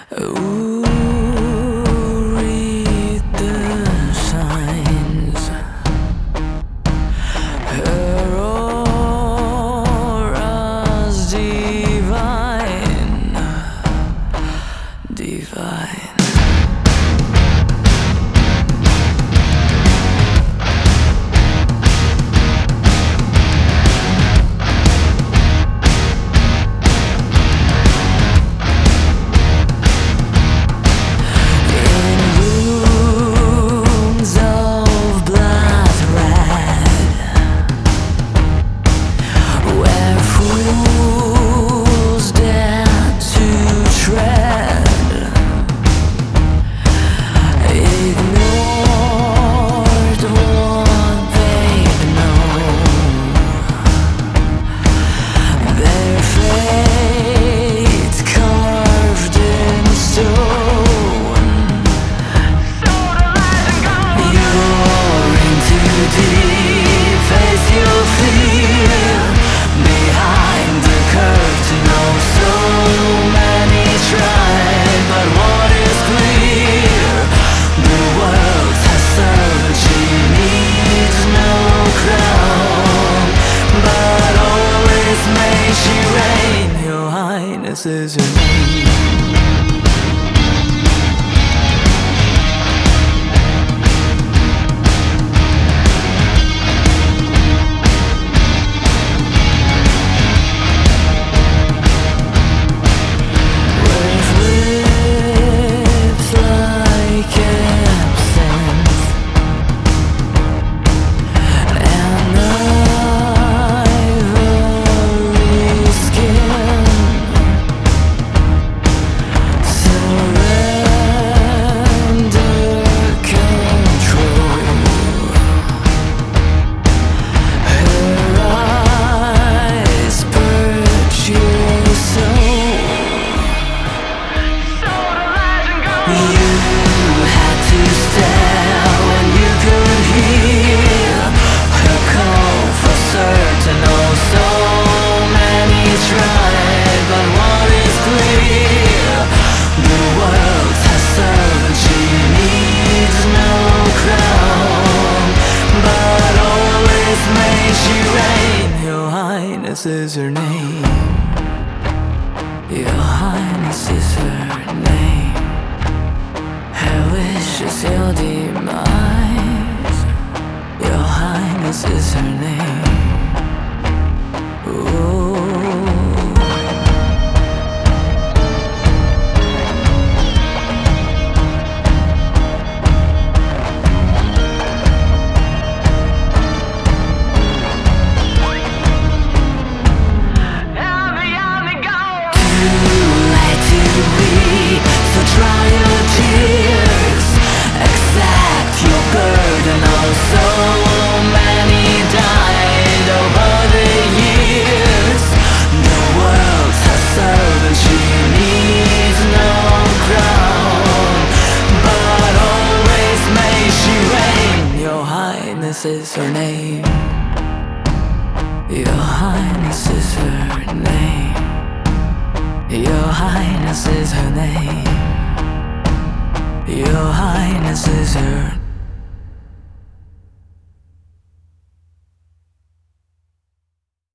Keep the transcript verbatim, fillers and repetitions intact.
Ooh, read the signs. Her aura's divine, divine. This is your name. This is her name. Your Highness is her name. Her wish is your demise. Your Highness is her name. Ooh. This is her name. Your Highness is her name. Your Highness is her name. Your Highness is her